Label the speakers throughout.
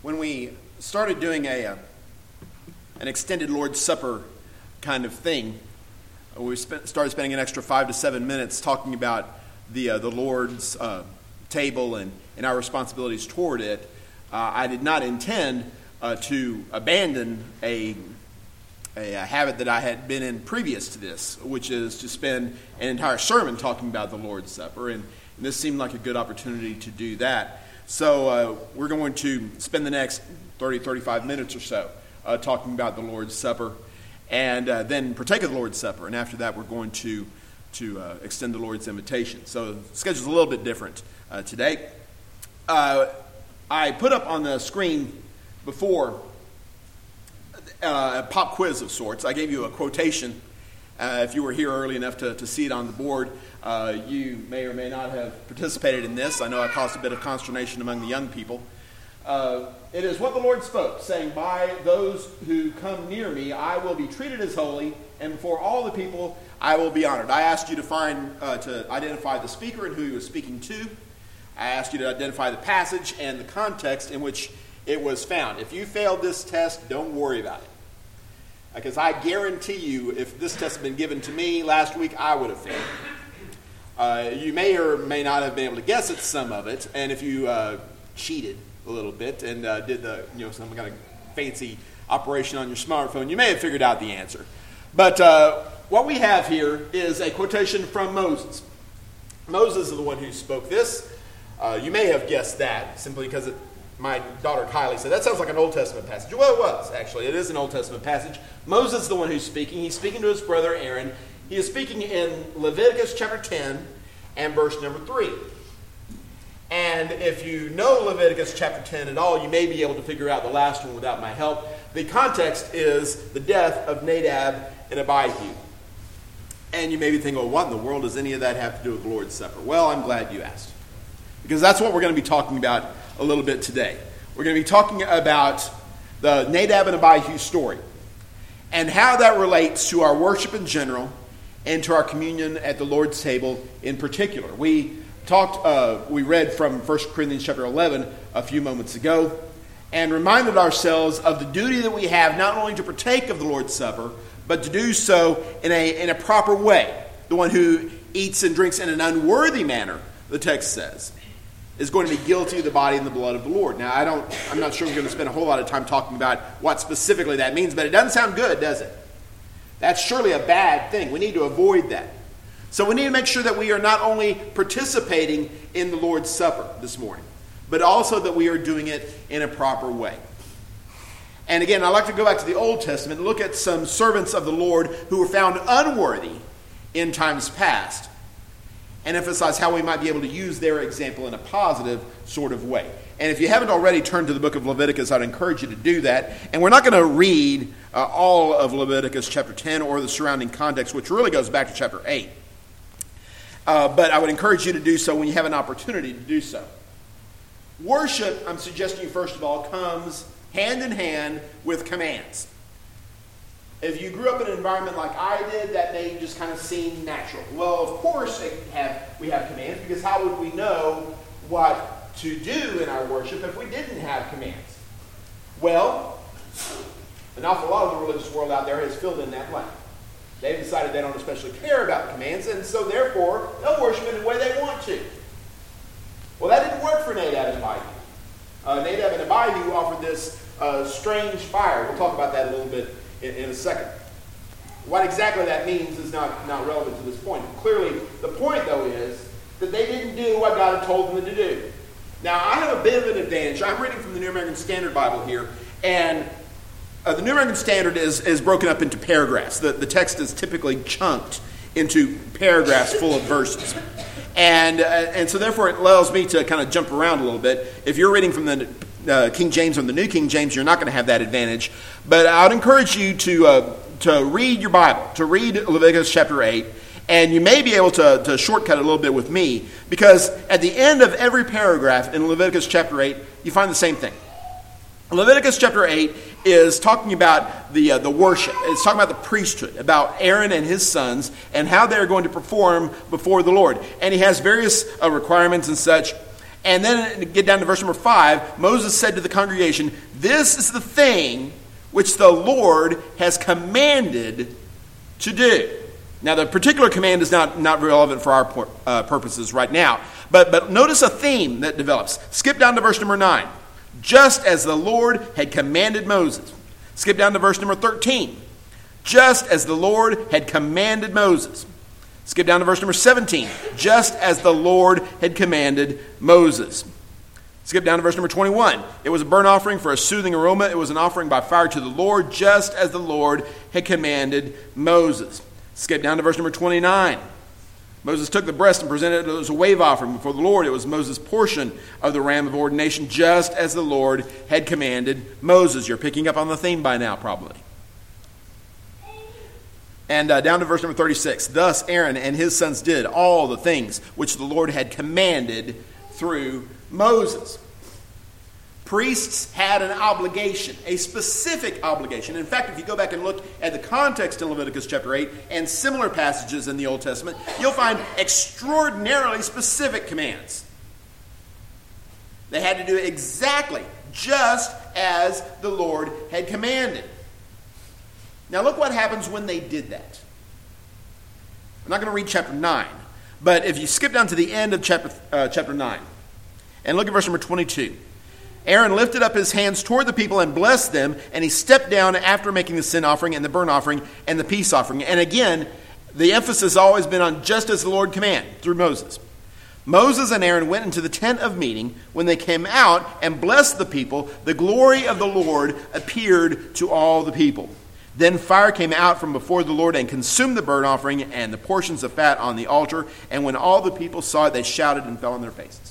Speaker 1: when we started doing an extended Lord's Supper kind of thing, we started spending an extra 5 to 7 minutes talking about the Lord's table and our responsibilities toward it. I did not intend to abandon a habit that I had been in previous to this, which is to spend an entire sermon talking about the Lord's Supper, and this seemed like a good opportunity to do that. So we're going to spend the next 35 minutes or so talking about the Lord's Supper, and then partake of the Lord's Supper, and after that we're going to extend the Lord's invitation. So the schedule's a little bit different today. I put up on the screen before a pop quiz of sorts. I gave you a quotation. If you were here early enough to see it on the board, you may or may not have participated in this. I know I caused a bit of consternation among the young people. It is what the Lord spoke, saying, "By those who come near me, I will be treated as holy, and before all the people, I will be honored." I asked you to identify the speaker and who he was speaking to. I asked you to identify the passage and the context in which it was found. If you failed this test, don't worry about it. Because I guarantee you, if this test had been given to me last week, I would have failed. You may or may not have been able to guess at some of it, and if you cheated a little bit and did some kind of fancy operation on your smartphone, you may have figured out the answer. But what we have here is a quotation from Moses. Moses is the one who spoke this. You may have guessed that simply because my daughter Kylie said, "That sounds like an Old Testament passage." Well, it was, actually. It is an Old Testament passage. Moses is the one who's speaking. He's speaking to his brother Aaron. He is speaking in Leviticus chapter 10 and verse number 3. And if you know Leviticus chapter 10 at all, you may be able to figure out the last one without my help. The context is the death of Nadab and Abihu. And you may be thinking, well, what in the world does any of that have to do with the Lord's Supper? Well, I'm glad you asked. Because that's what we're going to be talking about a little bit today. We're going to be talking about the Nadab and Abihu story and how that relates to our worship in general and to our communion at the Lord's table in particular. We read from 1 Corinthians chapter 11 a few moments ago and reminded ourselves of the duty that we have not only to partake of the Lord's Supper, but to do so in a proper way. The one who eats and drinks in an unworthy manner, the text says, is going to be guilty of the body and the blood of the Lord. Now, I'm not sure we're going to spend a whole lot of time talking about what specifically that means, but it doesn't sound good, does it? That's surely a bad thing. We need to avoid that. So we need to make sure that we are not only participating in the Lord's Supper this morning, but also that we are doing it in a proper way. And again, I'd like to go back to the Old Testament and look at some servants of the Lord who were found unworthy in times past, and emphasize how we might be able to use their example in a positive sort of way. And if you haven't already turned to the book of Leviticus, I'd encourage you to do that. And we're not going to read all of Leviticus chapter 10 or the surrounding context, which really goes back to chapter 8. But I would encourage you to do so when you have an opportunity to do so. Worship, I'm suggesting, first of all, comes hand in hand with commands. If you grew up in an environment like I did, that may just kind of seem natural. Well, of course we have commands, because how would we know what to do in our worship if we didn't have commands? Well, an awful lot of the religious world out there has filled in that blank. They've decided they don't especially care about commands, and so therefore they'll worship in the way they want to. Well, that didn't work for Nadab and Abihu. Nadab and Abihu offered this strange fire. We'll talk about that a little bit in a second. What exactly that means is not relevant to this point. Clearly, the point, though, is that they didn't do what God had told them to do. Now, I have a bit of an advantage. I'm reading from the New American Standard Bible here, and the New American Standard is broken up into paragraphs. The text is typically chunked into paragraphs full of verses. And so, therefore, it allows me to kind of jump around a little bit. If you're reading from the King James or the New King James, you're not going to have that advantage. But I would encourage you to read your Bible, to read Leviticus chapter 8, and you may be able to shortcut it a little bit with me, because at the end of every paragraph in Leviticus chapter 8, you find the same thing. Leviticus chapter 8 is talking about the worship. It's talking about the priesthood, about Aaron and his sons, and how they're going to perform before the Lord. And he has various requirements and such. And then get down to verse number 5. Moses said to the congregation, "This is the thing which the Lord has commanded to do." Now, the particular command is not relevant for our purposes right now. But notice a theme that develops. Skip down to verse number 9. Just as the Lord had commanded Moses. Skip down to verse number 13. Just as the Lord had commanded Moses. Skip down to verse number 17. Just as the Lord had commanded Moses. Skip down to verse number 21. It was a burnt offering for a soothing aroma. It was an offering by fire to the Lord, just as the Lord had commanded Moses. Skip down to verse number 29. Moses took the breast and presented it as a wave offering before the Lord. It was Moses' portion of the ram of ordination, just as the Lord had commanded Moses. You're picking up on the theme by now, probably. And down to verse number 36. Thus Aaron and his sons did all the things which the Lord had commanded through Moses. Priests had an obligation, a specific obligation. In fact, if you go back and look at the context in Leviticus chapter 8 and similar passages in the Old Testament, you'll find extraordinarily specific commands. They had to do exactly just as the Lord had commanded. Now look what happens when they did that. I'm not going to read chapter 9, but if you skip down to the end of chapter 9 and look at verse number 22. Aaron lifted up his hands toward the people and blessed them, and he stepped down after making the sin offering and the burnt offering and the peace offering. And again, the emphasis has always been on just as the Lord commanded through Moses. Moses and Aaron went into the tent of meeting. When they came out and blessed the people, the glory of the Lord appeared to all the people. Then fire came out from before the Lord and consumed the burnt offering and the portions of fat on the altar. And when all the people saw it, they shouted and fell on their faces.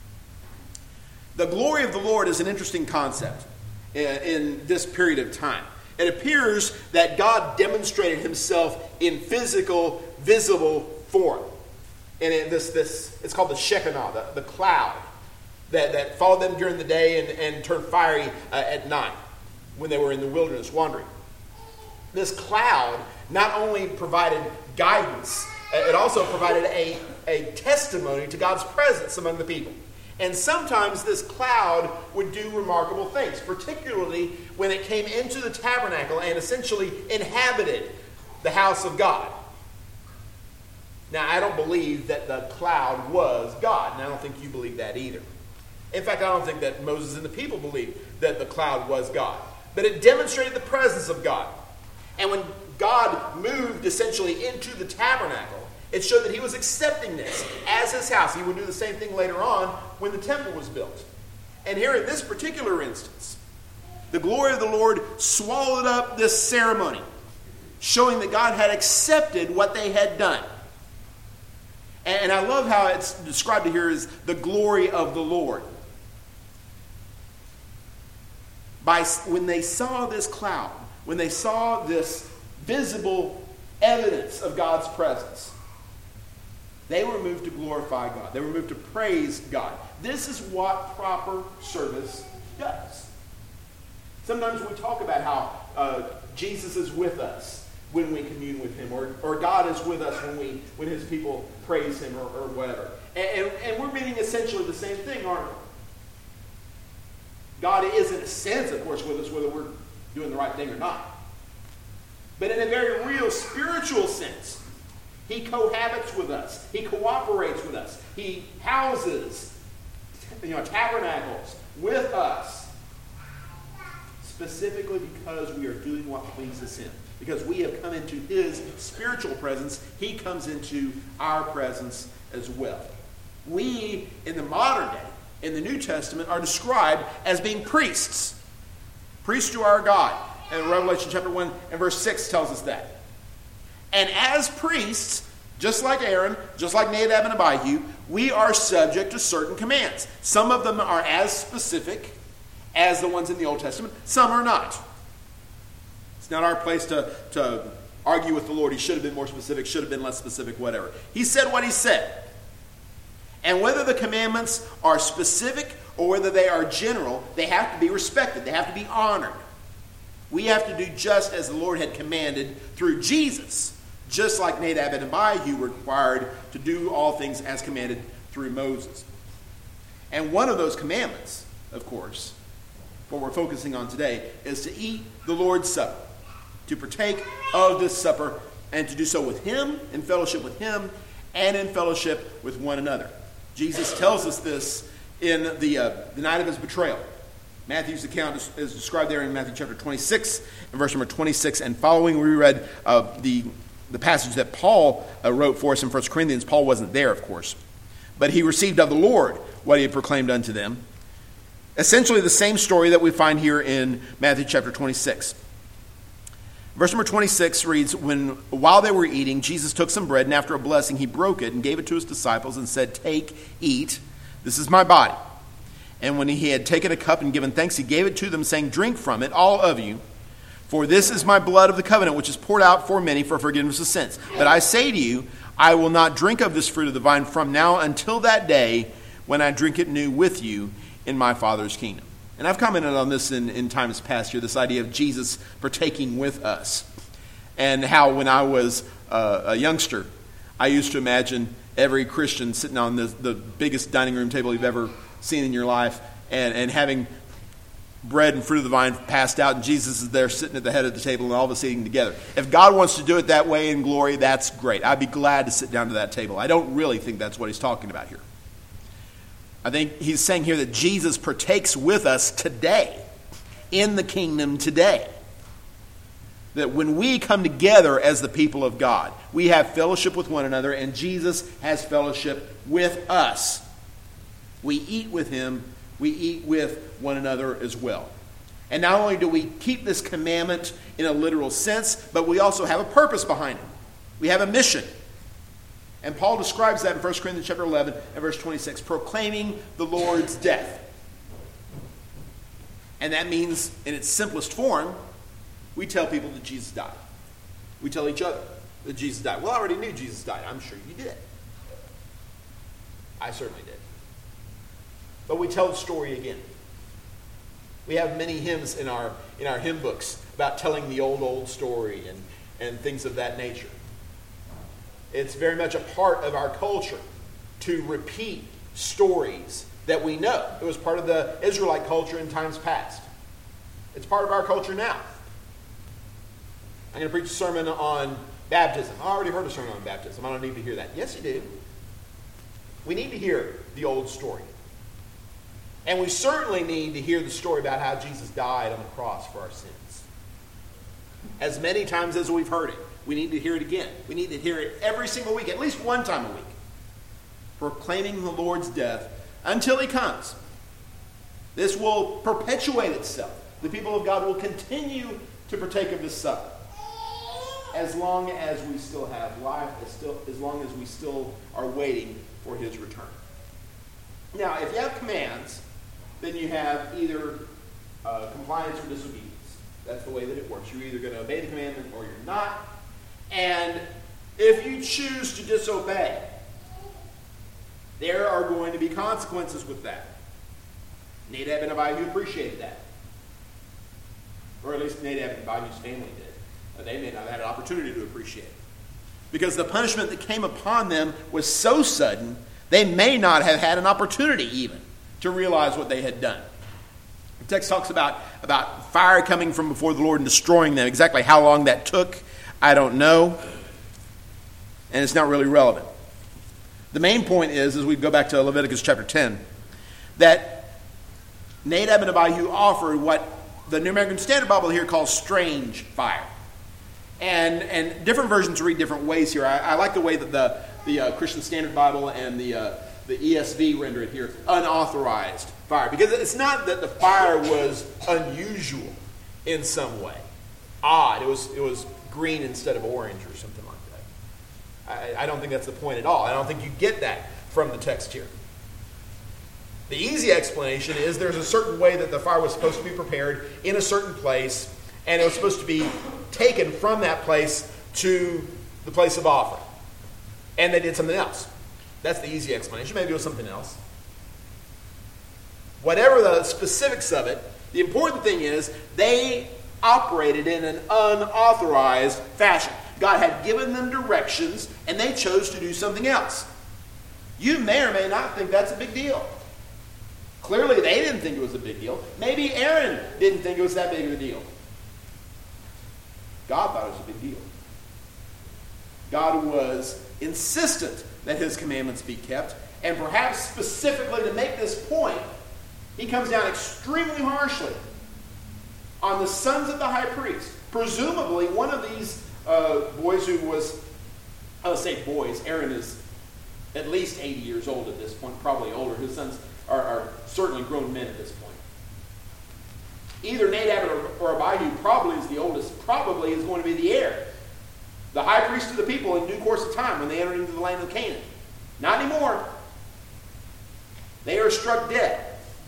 Speaker 1: The glory of the Lord is an interesting concept in this period of time. It appears that God demonstrated himself in physical, visible form. And it's called the Shekinah, the cloud that followed them during the day and turned fiery at night when they were in the wilderness wandering. This cloud not only provided guidance, it also provided a testimony to God's presence among the people. And sometimes this cloud would do remarkable things, particularly when it came into the tabernacle and essentially inhabited the house of God. Now, I don't believe that the cloud was God, and I don't think you believe that either. In fact, I don't think that Moses and the people believed that the cloud was God. But it demonstrated the presence of God. And when God moved essentially into the tabernacle, it showed that he was accepting this as his house. He would do the same thing later on when the temple was built. And here in this particular instance, the glory of the Lord swallowed up this ceremony, showing that God had accepted what they had done. And I love how it's described here as the glory of the Lord. When they saw this cloud, when they saw this visible evidence of God's presence, they were moved to glorify God. They were moved to praise God. This is what proper service does. Sometimes we talk about how Jesus is with us when we commune with him, or God is with us when his people praise him, or whatever. And we're meaning essentially the same thing, aren't we? God is, in a sense, of course, with us, whether we're doing the right thing or not. But in a very real spiritual sense, he cohabits with us. He cooperates with us. He houses, tabernacles with us, specifically because we are doing what pleases him. Because we have come into his spiritual presence, he comes into our presence as well. We, in the modern day, in the New Testament, are described as being priests. Priests to our God. And Revelation chapter 1 and verse 6 tells us that. And as priests, just like Aaron, just like Nadab and Abihu, we are subject to certain commands. Some of them are as specific as the ones in the Old Testament. Some are not. It's not our place to argue with the Lord. He should have been more specific, should have been less specific, whatever. He said what he said. And whether the commandments are specific or whether they are general, they have to be respected. They have to be honored. We have to do just as the Lord had commanded through Jesus, just like Nadab and Abihu were required to do all things as commanded through Moses. And one of those commandments, of course, what we're focusing on today, is to eat the Lord's Supper, to partake of this supper, and to do so with him, in fellowship with him, and in fellowship with one another. Jesus tells us this in the night of his betrayal. Matthew's account is described there in Matthew chapter 26, and verse number 26 and following. We read the passage that Paul wrote for us in 1 Corinthians. Paul wasn't there, of course. But he received of the Lord what he had proclaimed unto them. Essentially the same story that we find here in Matthew chapter 26. Verse number 26 reads, while they were eating, Jesus took some bread, and after a blessing he broke it and gave it to his disciples and said, "Take, eat, this is my body." And when he had taken a cup and given thanks, he gave it to them, saying, "Drink from it, all of you, for this is my blood of the covenant, which is poured out for many for forgiveness of sins. But I say to you, I will not drink of this fruit of the vine from now until that day when I drink it new with you in my Father's kingdom." And I've commented on this in times past here, this idea of Jesus partaking with us. And how when I was a youngster, I used to imagine every Christian sitting on the biggest dining room table you've ever seen in your life and having bread and fruit of the vine passed out, and Jesus is there sitting at the head of the table and all of us eating together. If God wants to do it that way in glory, that's great. I'd be glad to sit down to that table. I don't really think that's what he's talking about here. I think he's saying here that Jesus partakes with us today, in the kingdom today. That when we come together as the people of God, we have fellowship with one another, and Jesus has fellowship with us. We eat with him, we eat with one another as well. And not only do we keep this commandment in a literal sense, but we also have a purpose behind it. We have a mission. And Paul describes that in 1 Corinthians chapter 11 and verse 26, proclaiming the Lord's death. And that means, in its simplest form, we tell people that Jesus died. We tell each other that Jesus died. Well, I already knew Jesus died. I'm sure you did. I certainly did. But we tell the story again. We have many hymns in our hymn books about telling the old story and things of that nature. It's very much a part of our culture to repeat stories that we know. It was part of the Israelite culture in times past. It's part of our culture now. I'm going to preach a sermon on baptism. I already heard a sermon on baptism. I don't need to hear that. Yes, you do. We need to hear the old story. And we certainly need to hear the story about how Jesus died on the cross for our sins. As many times as we've heard it, we need to hear it again. We need to hear it every single week, at least one time a week, proclaiming the Lord's death until he comes. This will perpetuate itself. The people of God will continue to partake of this supper as long as we still have life, as long as we still are waiting for his return. Now, if you have commands, then you have either compliance or disobedience. That's the way that it works. You're either going to obey the commandment or you're not. And if you choose to disobey, there are going to be consequences with that. Nadab and Abihu appreciated that. Or at least Nadab and Abihu's family did. They may not have had an opportunity to appreciate it. Because the punishment that came upon them was so sudden, they may not have had an opportunity even to realize what they had done. The text talks about fire coming from before the Lord and destroying them. Exactly how long that took, I don't know. And it's not really relevant. The main point is, as we go back to Leviticus chapter 10, that Nadab and Abihu offered what the New American Standard Bible here calls strange fire. And different versions read different ways here. I like the way that the Christian Standard Bible and the ESV render it here, unauthorized fire. Because it's not that the fire was unusual in some way. Odd. It was green instead of orange or something like that. I don't think that's the point at all. I don't think you get that from the text here. The easy explanation is there's a certain way that the fire was supposed to be prepared in a certain place, and it was supposed to be taken from that place to the place of offering. And they did something else. That's the easy explanation. Maybe it was something else. Whatever the specifics of it, the important thing is they operated in an unauthorized fashion. God had given them directions, and they chose to do something else. You may or may not think that's a big deal. Clearly, they didn't think it was a big deal. Maybe Aaron didn't think it was that big of a deal. God thought it was a big deal. God was insistent that his commandments be kept, and perhaps specifically to make this point, he comes down extremely harshly on the sons of the high priest. Presumably, one of these boys who was, I'll say boys, Aaron is at least 80 years old at this point, probably older. His sons are certainly grown men at this point. Either Nadab or Abihu probably is the oldest, probably is going to be the heir. The high priest of the people in due course of time when they entered into the land of Canaan. Not anymore. They are struck dead.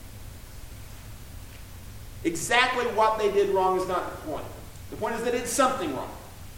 Speaker 1: Exactly what they did wrong is not the point. The point is they did something wrong.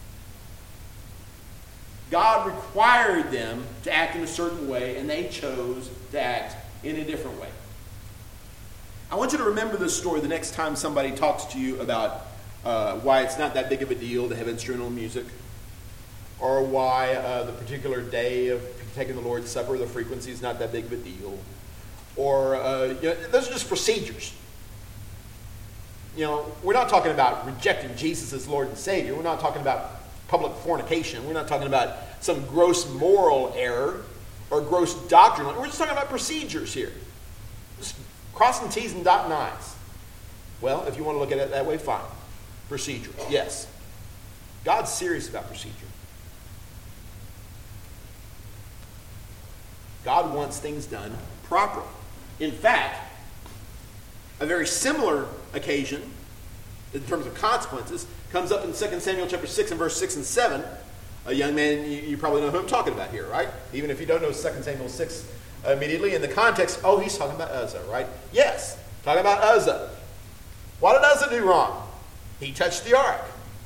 Speaker 1: God required them to act in a certain way, and they chose to act in a different way. I want you to remember this story the next time somebody talks to you about why it's not that big of a deal to have instrumental music, or why the particular day of taking the Lord's Supper, the frequency is not that big of a deal, or those are just procedures. We're not talking about rejecting Jesus as Lord and Savior. We're not talking about public fornication. We're not talking about some gross moral error or gross doctrinal. We're just talking about procedures here. Just crossing T's and dotting I's. Well, if you want to look at it that way, fine. Procedure, yes. God's serious about procedure. God wants things done properly. In fact, a very similar occasion, in terms of consequences, comes up in 2 Samuel chapter 6 and verse 6 and 7. A young man, you probably know who I'm talking about here, right? Even if you don't know 2 Samuel 6 immediately, in the context, he's talking about Uzzah, right? Yes, talking about Uzzah. What did Uzzah do wrong? He touched the ark.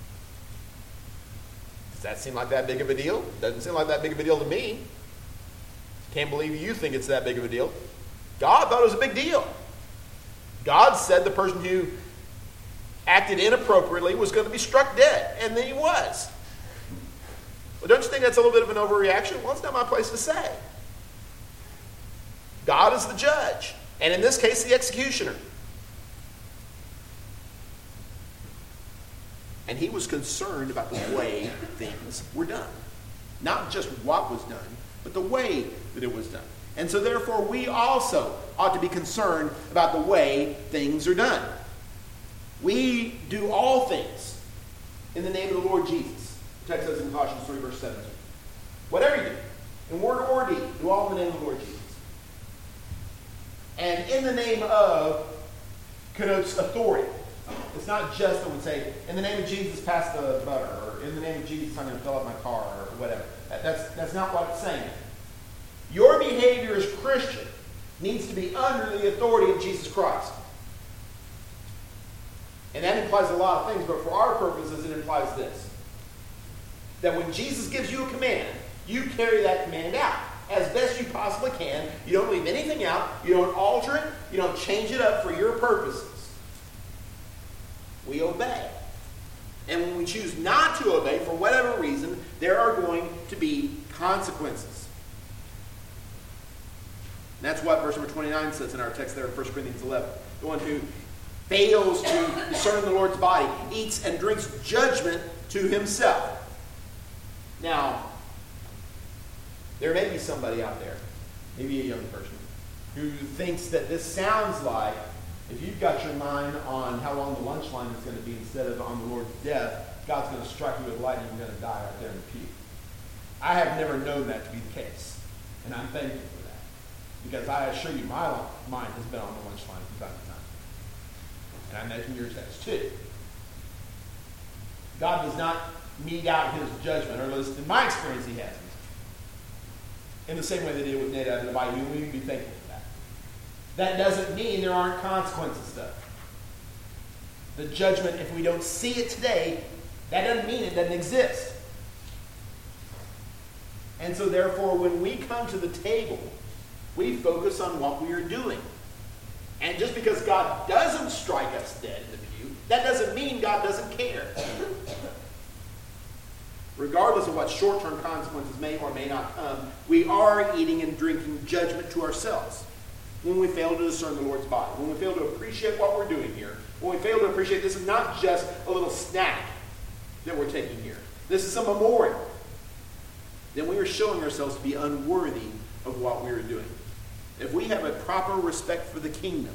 Speaker 1: Does that seem like that big of a deal? Doesn't seem like that big of a deal to me. Can't believe you think it's that big of a deal. God thought it was a big deal. God said the person who acted inappropriately was going to be struck dead, and then he was. Well, don't you think that's a little bit of an overreaction? Well, it's not my place to say. God is the judge, and in this case, the executioner. And he was concerned about the way things were done. Not just what was done, but the way that it was done. And so therefore, we also ought to be concerned about the way things are done. We do all things in the name of the Lord Jesus. The text says in Colossians 3, verse 17. Whatever you do, in word or deed, do all in the name of the Lord Jesus. And in the name of connotes authority. It's not just that we say, in the name of Jesus, pass the butter, or in the name of Jesus, I'm going to fill up my car, or whatever. That's not what it's saying. Your behavior as Christian needs to be under the authority of Jesus Christ. And that implies a lot of things, but for our purposes, it implies this. That when Jesus gives you a command, you carry that command out as best you possibly can. You don't leave anything out. You don't alter it. You don't change it up for your purposes. We obey. And when we choose not to obey, for whatever reason, there are going to be consequences. And that's what verse number 29 says in our text there in 1 Corinthians 11. The one who fails to discern the Lord's body eats and drinks judgment to himself. Now, there may be somebody out there, maybe a young person, who thinks that this sounds like, if you've got your mind on how long the lunch line is going to be instead of on the Lord's death, God's going to strike you with lightning and you're going to die right there in the pew. I have never known that to be the case, and I'm thankful for that. Because I assure you, my mind has been on the lunch line from time to time. And I imagine yours has too. God does not mete out his judgment, or at least in my experience he hasn't, in the same way they did with Nadab and Abihu. We can be thankful for that. That doesn't mean there aren't consequences, though. The judgment, if we don't see it today, that doesn't mean it doesn't exist. And so therefore, when we come to the table, we focus on what we are doing. And just because God doesn't strike us dead in the pew, that doesn't mean God doesn't care. Regardless of what short-term consequences may or may not come, we are eating and drinking judgment to ourselves. when we fail to discern the Lord's body, when we fail to appreciate what we're doing here, when we fail to appreciate this is not just a little snack that we're taking here. This is a memorial. Then we are showing ourselves to be unworthy of what we are doing. If we have a proper respect for the kingdom,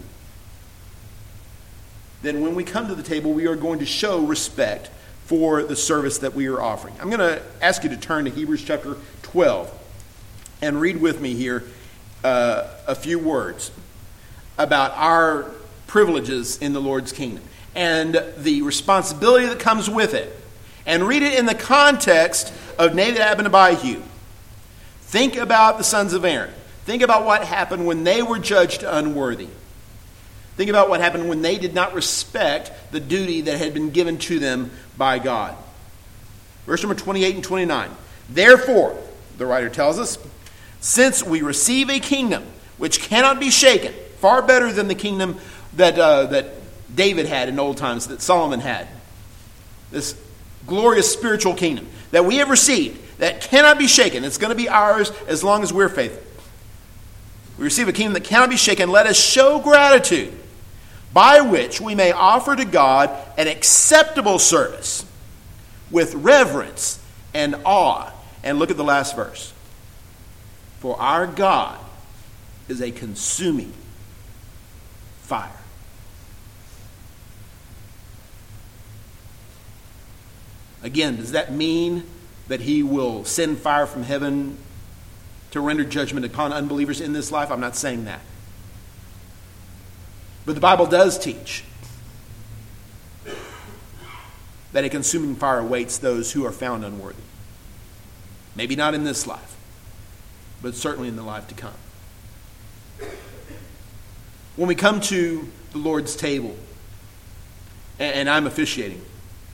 Speaker 1: then when we come to the table, we are going to show respect for the service that we are offering. I'm going to ask you to turn to Hebrews chapter 12 and read with me here a few words about our privileges in the Lord's kingdom and the responsibility that comes with it. And read it in the context of Nadab and Abihu. Think about the sons of Aaron. Think about what happened when they were judged unworthy. Think about what happened when they did not respect the duty that had been given to them by God. Verse number 28 and 29. Therefore, the writer tells us, since we receive a kingdom which cannot be shaken, far better than the kingdom that David had in old times, that Solomon had. This glorious spiritual kingdom that we have received that cannot be shaken. It's going to be ours as long as we're faithful. We receive a kingdom that cannot be shaken. Let us show gratitude by which we may offer to God an acceptable service with reverence and awe. And look at the last verse. For our God is a consuming fire. Again, does that mean that he will send fire from heaven to render judgment upon unbelievers in this life? I'm not saying that. But the Bible does teach that a consuming fire awaits those who are found unworthy. Maybe not in this life, but certainly in the life to come. When we come to the Lord's table, and I'm officiating,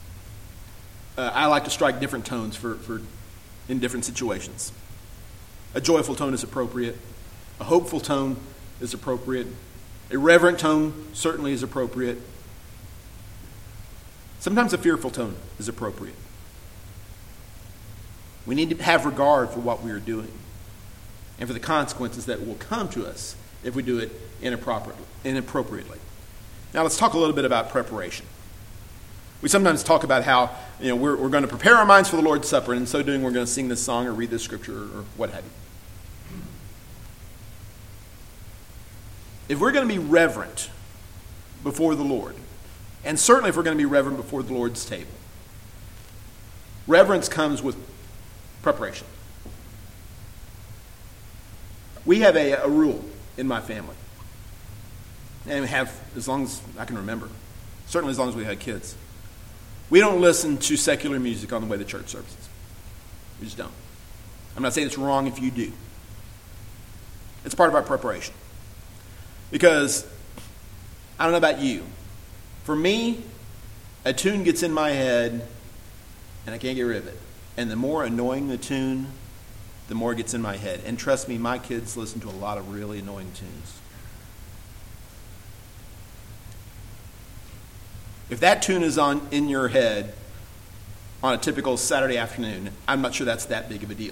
Speaker 1: I like to strike different tones for in different situations. A joyful tone is appropriate. A hopeful tone is appropriate. A reverent tone certainly is appropriate. Sometimes a fearful tone is appropriate. We need to have regard for what we are doing and for the consequences that will come to us if we do it inappropriately. Now let's talk a little bit about preparation. We sometimes talk about how we're going to prepare our minds for the Lord's Supper, and in so doing we're going to sing this song or read this scripture or what have you. If we're going to be reverent before the Lord, and certainly if we're going to be reverent before the Lord's table, reverence comes with preparation. We have a rule in my family, and we have as long as I can remember, certainly as long as we had kids. We don't listen to secular music on the way to church services. We just don't. I'm not saying it's wrong if you do. It's part of our preparation. Because, I don't know about you, for me, a tune gets in my head and I can't get rid of it. And the more annoying the tune, the more it gets in my head. And trust me, my kids listen to a lot of really annoying tunes. If that tune is in your head on a typical Saturday afternoon, I'm not sure that's that big of a deal.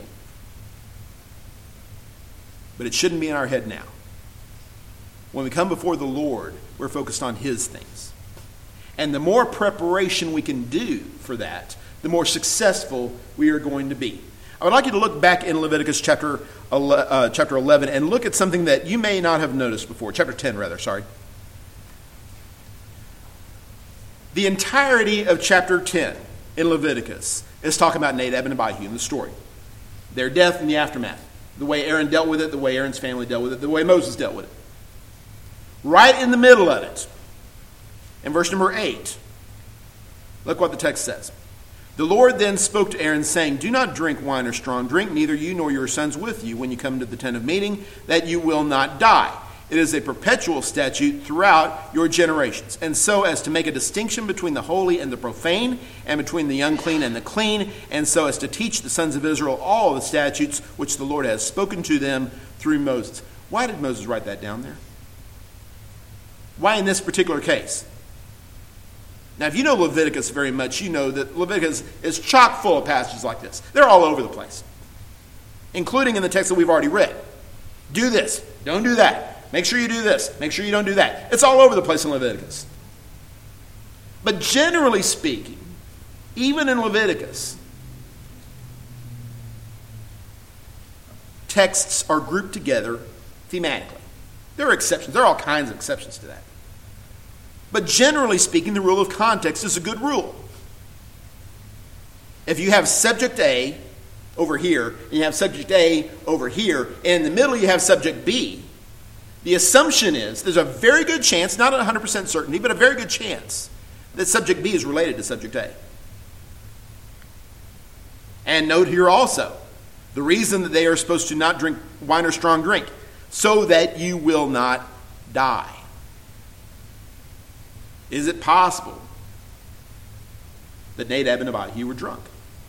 Speaker 1: But it shouldn't be in our head now. When we come before the Lord, we're focused on His things. And the more preparation we can do for that, the more successful we are going to be. I would like you to look back in Leviticus chapter 11 and look at something that you may not have noticed before. Chapter 10, rather, sorry. The entirety of chapter 10 in Leviticus is talking about Nadab and Abihu in the story. Their death and the aftermath. The way Aaron dealt with it, the way Aaron's family dealt with it, the way Moses dealt with it. Right in the middle of it, in verse number 8, look what the text says. The Lord then spoke to Aaron, saying, do not drink wine or strong drink, neither you nor your sons with you, when you come to the tent of meeting, that you will not die. It is a perpetual statute throughout your generations, and so as to make a distinction between the holy and the profane, and between the unclean and the clean, and so as to teach the sons of Israel all the statutes which the Lord has spoken to them through Moses. Why did Moses write that down there? Why in this particular case? Now, if you know Leviticus very much, you know that Leviticus is chock full of passages like this. They're all over the place, including in the text that we've already read. Do this, don't do that. Make sure you do this. Make sure you don't do that. It's all over the place in Leviticus. But generally speaking, even in Leviticus, texts are grouped together thematically. There are exceptions. There are all kinds of exceptions to that. But generally speaking, the rule of context is a good rule. If you have subject A over here, and you have subject A over here, and in the middle you have subject B, the assumption is there's a very good chance, not 100% certainty, but a very good chance that subject B is related to subject A. And note here also, the reason that they are supposed to not drink wine or strong drink, so that you will not die. Is it possible that Nadab and Abihu were drunk?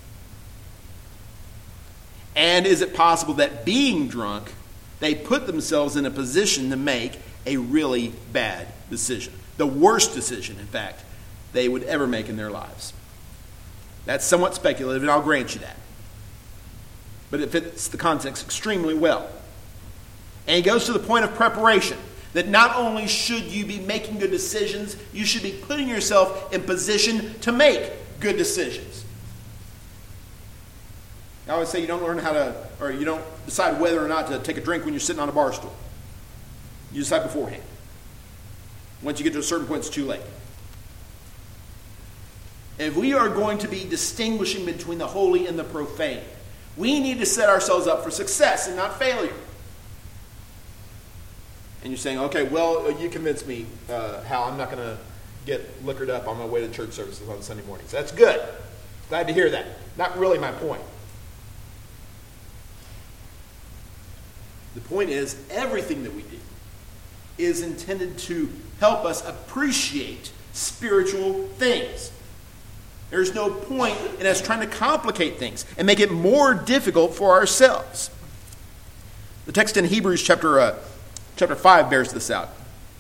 Speaker 1: And is it possible that being drunk, they put themselves in a position to make a really bad decision? The worst decision, in fact, they would ever make in their lives. That's somewhat speculative, and I'll grant you that. But it fits the context extremely well. And he goes to the point of preparation, that not only should you be making good decisions, you should be putting yourself in position to make good decisions. I always say you don't learn how to, or you don't decide whether or not to take a drink when you're sitting on a bar stool. You decide beforehand. Once you get to a certain point, it's too late. If we are going to be distinguishing between the holy and the profane, we need to set ourselves up for success and not failure. And you're saying, okay, well, you convinced me, Hal, I'm not going to get liquored up on my way to church services on Sunday mornings. That's good. Glad to hear that. Not really my point. The point is, everything that we do is intended to help us appreciate spiritual things. There's no point in us trying to complicate things and make it more difficult for ourselves. The text in Hebrews chapter 5 bears this out.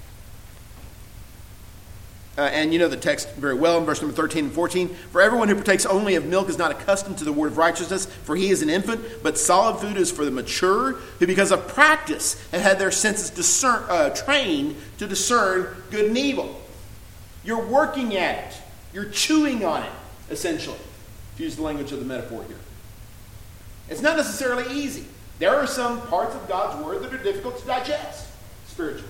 Speaker 1: And you know the text very well in verse number 13 and 14. For everyone who partakes only of milk is not accustomed to the word of righteousness, for he is an infant, but solid food is for the mature, who because of practice have had their senses trained to discern good and evil. You're working at it. You're chewing on it, essentially, to use the language of the metaphor here. It's not necessarily easy. There are some parts of God's word that are difficult to digest spiritually.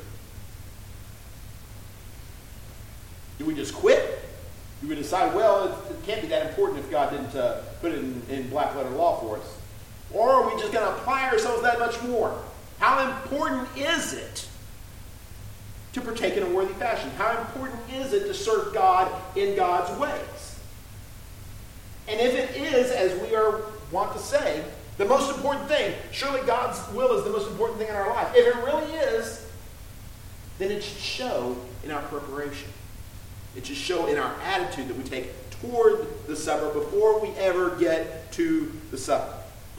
Speaker 1: Do we just quit? Do we decide, well, it can't be that important if God didn't put it in black letter law for us? Or are we just going to apply ourselves that much more? How important is it to partake in a worthy fashion? How important is it to serve God in God's ways? And if it is, as we want to say, the most important thing, surely God's will is the most important thing in our life. If it really is, then it should show in our preparation. It should show in our attitude that we take toward the supper before we ever get to the supper.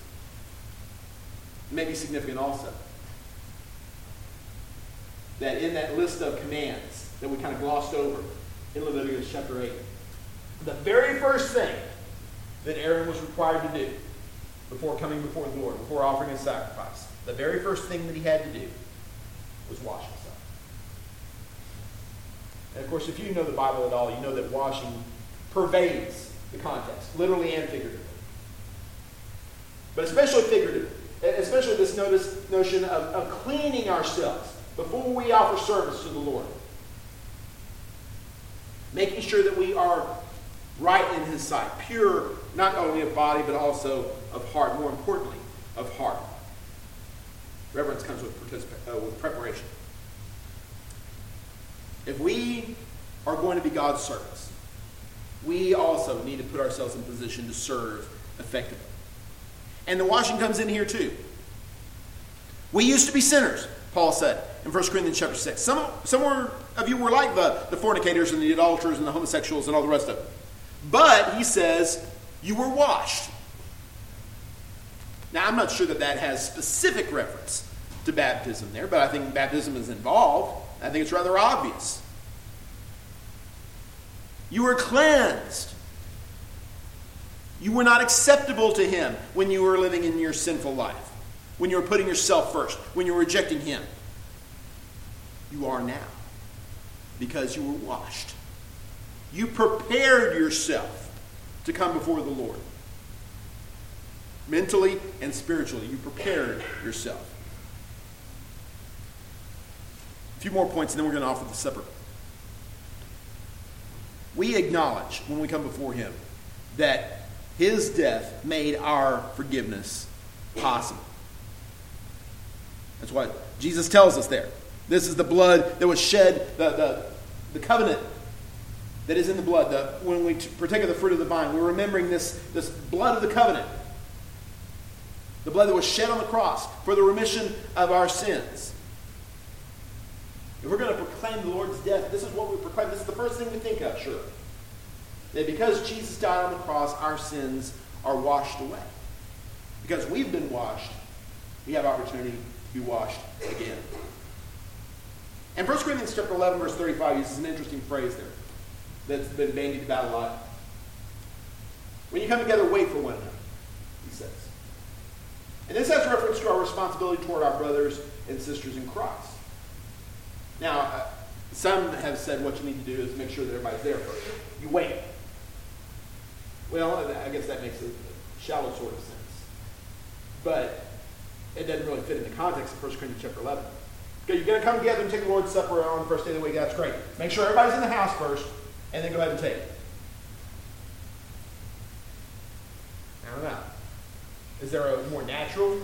Speaker 1: It may be significant also that in that list of commands that we kind of glossed over in Leviticus chapter 8, the very first thing that Aaron was required to do before coming before the Lord, before offering his sacrifice, the very first thing that he had to do was wash himself. And of course, if you know the Bible at all, you know that washing pervades the context, literally and figuratively. But especially figuratively, especially this notion of cleaning ourselves before we offer service to the Lord. Making sure that we are right in his sight, pure, not only of body, but also of heart, more importantly, of heart. Reverence comes with preparation. If we are going to be God's servants, we also need to put ourselves in position to serve effectively. And the washing comes in here too. We used to be sinners, Paul said in 1 Corinthians chapter 6. Some of you were like the fornicators and the idolaters and the homosexuals and all the rest of them. But, he says, you were washed. Now, I'm not sure that has specific reference to baptism there, but I think baptism is involved. I think it's rather obvious. You were cleansed. You were not acceptable to him when you were living in your sinful life, when you were putting yourself first, when you were rejecting him. You are now. Because you were washed. You prepared yourself to come before the Lord. Mentally and spiritually, you prepared yourself. A few more points and then we're going to offer the supper. We acknowledge when we come before him that his death made our forgiveness possible. That's what Jesus tells us there. This is the blood that was shed, the covenant that is in the blood. When we partake of the fruit of the vine, we're remembering this blood of the covenant. The blood that was shed on the cross for the remission of our sins. If we're going to proclaim the Lord's death, this is what we proclaim. This is the first thing we think of, sure. That because Jesus died on the cross, our sins are washed away. Because we've been washed, we have opportunity to be washed again. And 1 Corinthians chapter 11, verse 35 uses an interesting phrase there that's been bandied about a lot. When you come together, wait for one another, he says. And this has reference to our responsibility toward our brothers and sisters in Christ. Now, some have said what you need to do is make sure that everybody's there first. You wait. Well, I guess that makes a shallow sort of sense. But it doesn't really fit in the context of 1 Corinthians chapter 11. Okay, you're going to come together and take the Lord's Supper on the first day of the week. That's great. Make sure everybody's in the house first, and then go ahead and take it. I don't know. Is there a more natural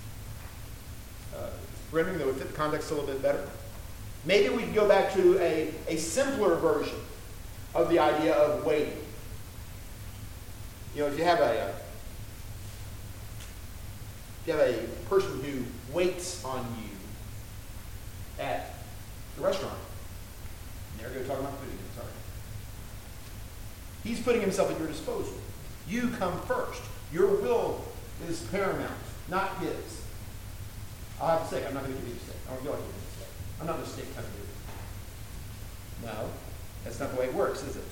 Speaker 1: rendering that would fit the context a little bit better? Maybe we could go back to a simpler version of the idea of waiting. You know, if you have a person who waits on you at the restaurant, there we go talking about food again, sorry. He's putting himself at your disposal. You come first. Your will is paramount, not his. I'll have to say, I'm not going to give you the steak. I don't feel like giving you the steak. I'm not going to steak kind of dude. No, that's not the way it works, is it?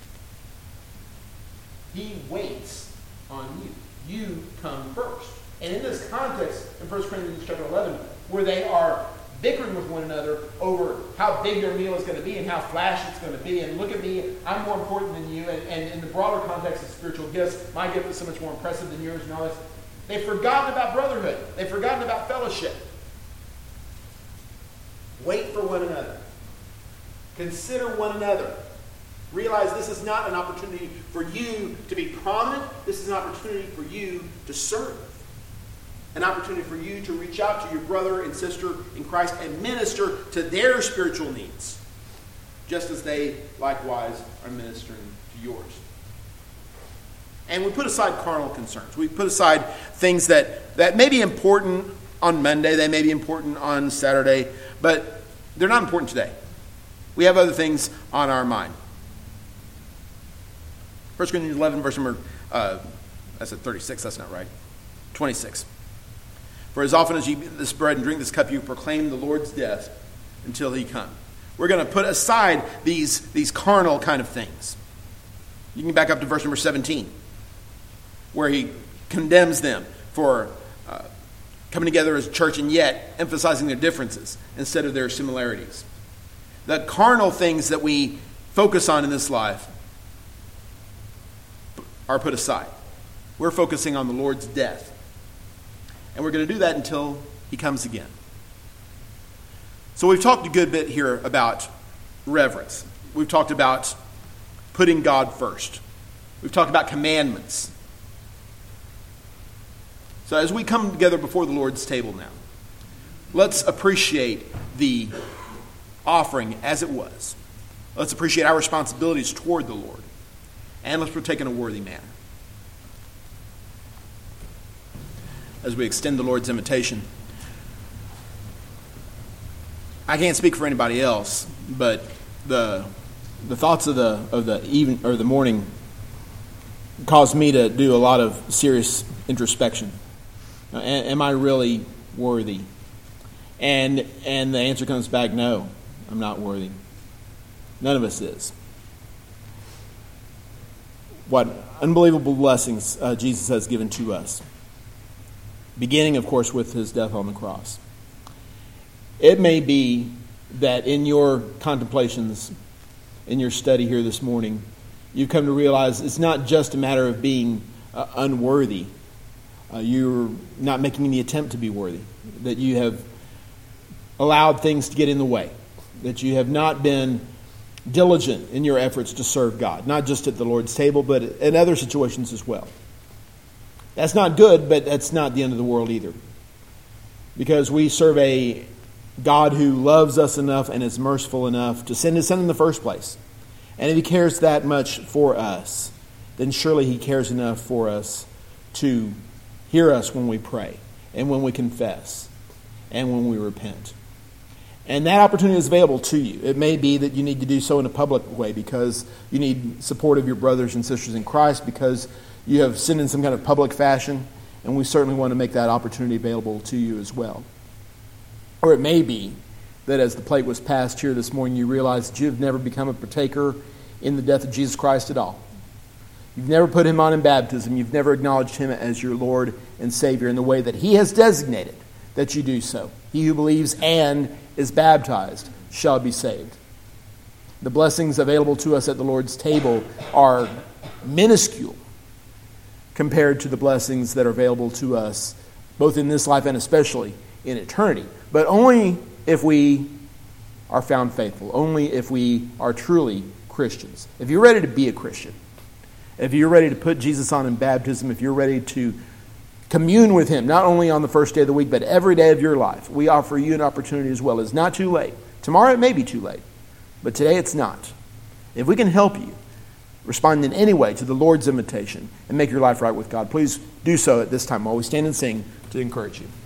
Speaker 1: He waits on you. You come first. And in this context, in 1 Corinthians chapter 11, where they are bickering with one another over how big their meal is going to be and how flashy it's going to be, and look at me, I'm more important than you, and in the broader context of spiritual gifts, my gift is so much more impressive than yours and all this. They've forgotten about brotherhood. They've forgotten about fellowship. Wait for one another. Consider one another. Realize this is not an opportunity for you to be prominent. This is an opportunity for you to serve. An opportunity for you to reach out to your brother and sister in Christ and minister to their spiritual needs, just as they likewise are ministering to yours. And we put aside carnal concerns. We put aside things that may be important on Monday, they may be important on Saturday, but they're not important today. We have other things on our mind. 1 Corinthians 11, verse number, I said 36, that's not right. 26. For as often as you eat this bread and drink this cup, you proclaim the Lord's death until he come. We're going to put aside these carnal kind of things. You can back up to verse number 17, where he condemns them for coming together as a church and yet emphasizing their differences instead of their similarities. The carnal things that we focus on in this life are put aside. We're focusing on the Lord's death. And we're going to do that until he comes again. So we've talked a good bit here about reverence. We've talked about putting God first. We've talked about commandments. So as we come together before the Lord's table now, let's appreciate the offering as it was. Let's appreciate our responsibilities toward the Lord. And let's partake in a worthy manner. As we extend the Lord's invitation, I can't speak for anybody else, but the thoughts of the evening or the morning caused me to do a lot of serious introspection. Am I really worthy? And the answer comes back, no, I'm not worthy. None of us is. What unbelievable blessings Jesus has given to us. Beginning, of course, with his death on the cross. It may be
Speaker 2: that in your contemplations, in your study here this morning, you've come to realize it's not just a matter of being unworthy. You're not making any attempt to be worthy. That you have allowed things to get in the way. That you have not been diligent in your efforts to serve God. Not just at the Lord's table, but in other situations as well. That's not good, but that's not the end of the world either. Because we serve a God who loves us enough and is merciful enough to send His Son in the first place. And if He cares that much for us, then surely He cares enough for us to hear us when we pray and when we confess and when we repent. And that opportunity is available to you. It may be that you need to do so in a public way because you need support of your brothers and sisters in Christ, because you have sinned in some kind of public fashion, and we certainly want to make that opportunity available to you as well. Or it may be that as the plate was passed here this morning, you realize that you have never become a partaker in the death of Jesus Christ at all. You've never put Him on in baptism. You've never acknowledged Him as your Lord and Savior in the way that He has designated that you do so. He who believes and is baptized shall be saved. The blessings available to us at the Lord's table are minuscule compared to the blessings that are available to us both in this life and especially in eternity. But only if we are found faithful, only if we are truly Christians. If you're ready to be a Christian, if you're ready to put Jesus on in baptism, if you're ready to commune with Him, not only on the first day of the week, but every day of your life, we offer you an opportunity as well. It's not too late. Tomorrow it may be too late, but today it's not. If we can help you respond in any way to the Lord's invitation and make your life right with God, please do so at this time while we stand and sing to encourage you.